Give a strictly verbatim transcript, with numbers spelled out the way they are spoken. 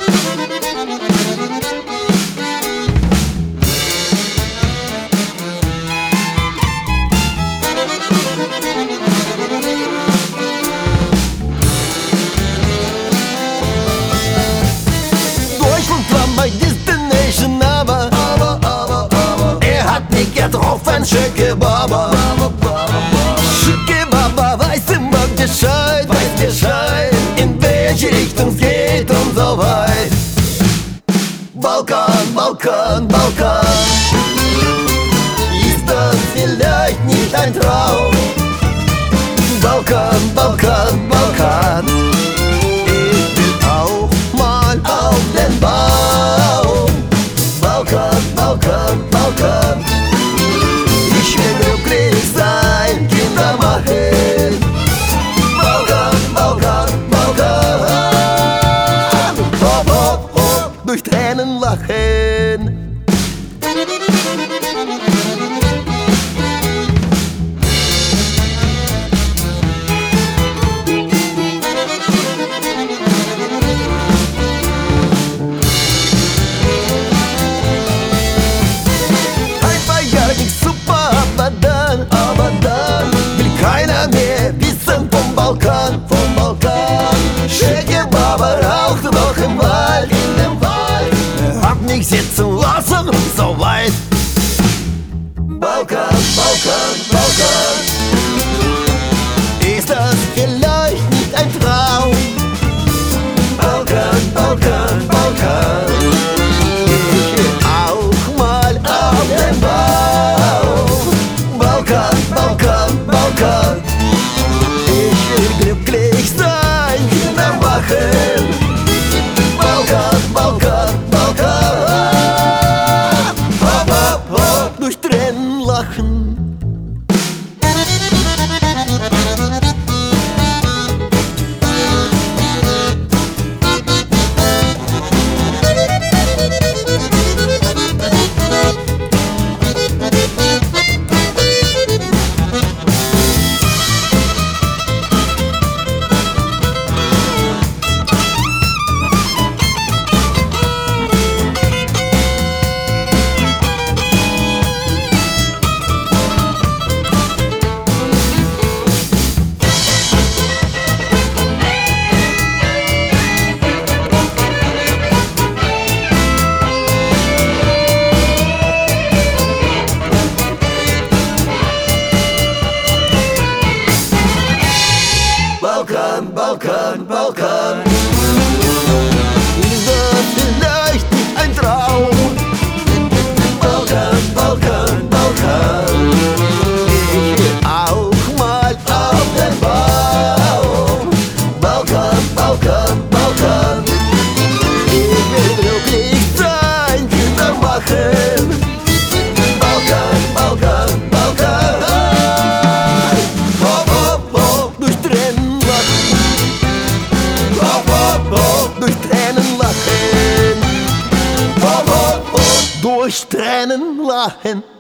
Ein Schicke Baba, Schicke Baba weiß immer Bescheid, weiß Bescheid, in welche Richtung es geht und so weit. Balkan, Balkan, Balkan, ist das vielleicht nicht ein Traum? Balkan, Balkan, Balkan, ich will auch mal auf den Baum. Balkan, Balkan, Balkan, ich will glücklich sein, Kinder machen. Balkan, Balkan, Balkan, hopp, hopp, hopp, durch Tränen lachen. Aber dann will keiner mehr wissen vom Balkan, vom Balkan. Schicke Baba raucht noch im Wald, in dem Wald. Er hat mich sitzen lassen, so weit. Balkan, Balkan, Balkan, ist das vielleicht nicht ein Traum? Balkan, Balkan, Balkan, ich will auch mal auf den Baum. Balkan, Balkan, Balkan, ich will glücklich sein, Kinder machen. Balkan, Balkan, Balkan, hopp, hopp, hopp, durch Tränen lachen. Balkan, Balkan, Balkan, ist das vielleicht nicht ein Traum? Balkan, Balkan, Balkan, ich will auch mal auf den Baum. Balkan, Balkan, Balkan, ich will glücklich sein, Kinder machen. Balkan, Balkan, Balkan, hopp, hopp, hopp, durch Tränen durch Tränen lachen, hopp, hopp, hopp, durch Tränen lachen.